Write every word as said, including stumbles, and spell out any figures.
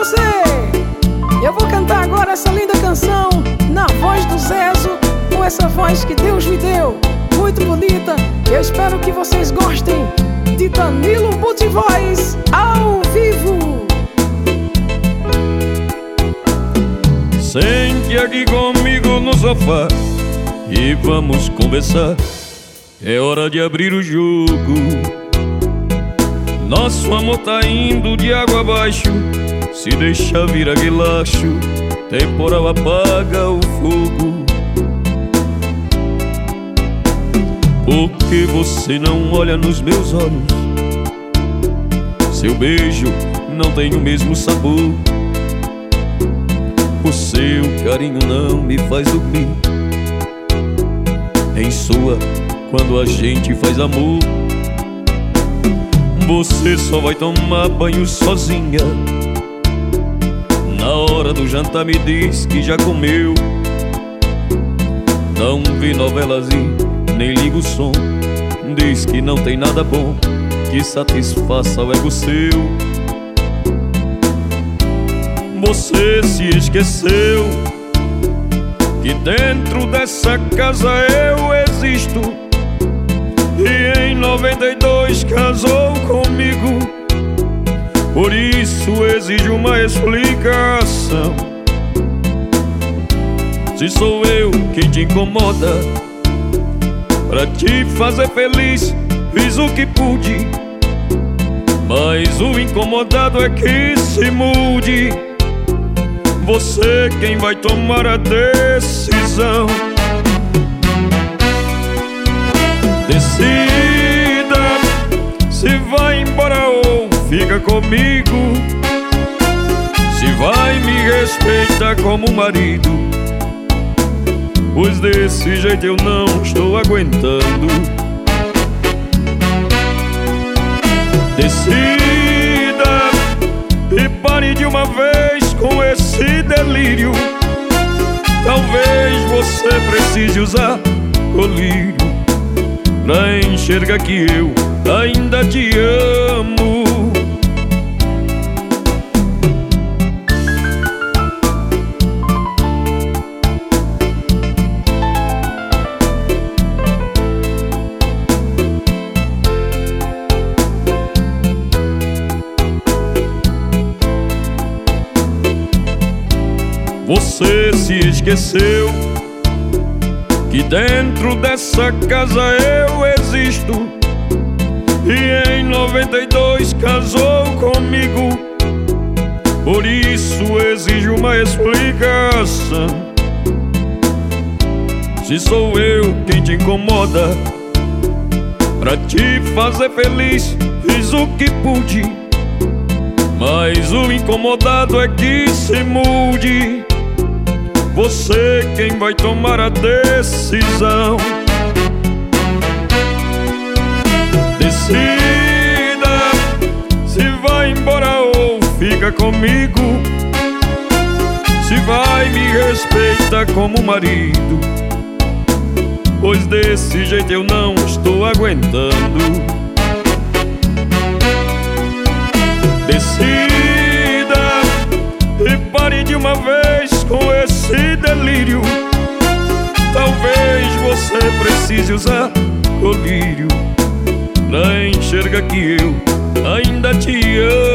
você! Eu vou cantar agora essa linda canção na voz do Zezo, com essa voz que Deus me deu, muito bonita. Eu espero que vocês gostem de Danilo Multivoz ao vivo. Sente aqui comigo no sofá e vamos conversar. É hora de abrir o jogo. Nosso amor tá indo de água abaixo. Se deixar vir aguilacho, temporal apaga o fogo. Por que você não olha nos meus olhos? Seu beijo não tem o mesmo sabor. O seu carinho não me faz dormir. Em sua, quando a gente faz amor, você só vai tomar banho sozinha. Na hora do jantar me diz que já comeu. Não vê novelas e nem liga o som. Diz que não tem nada bom que satisfaça o ego seu. Você se esqueceu que dentro dessa casa eu existo. E em noventa e dois casou comigo. Por isso exige uma explicação. Se sou eu quem te incomoda, pra te fazer feliz fiz o que pude. Mas o incomodado é que se mude. Você quem vai tomar a decisão. Decida se vai embora ou fica comigo. Se vai me respeitar como marido, pois desse jeito eu não estou aguentando. Decida e pare de uma vez com esse delírio. Talvez você precise usar colírio pra enxergar que eu ainda te amo. Você se esqueceu que dentro dessa casa eu existo. E em noventa e dois casou comigo. Por isso exige uma explicação. Se sou eu quem te incomoda, pra te fazer feliz fiz o que pude. Mas o incomodado é que se mude. Você quem vai tomar a decisão. Decida se vai embora ou fica comigo. Se vai me respeitar como marido, pois desse jeito eu não estou aguentando. Decida e pare de uma vez com esse delírio. Talvez você precise usar colírio pra enxergar que eu ainda te amo.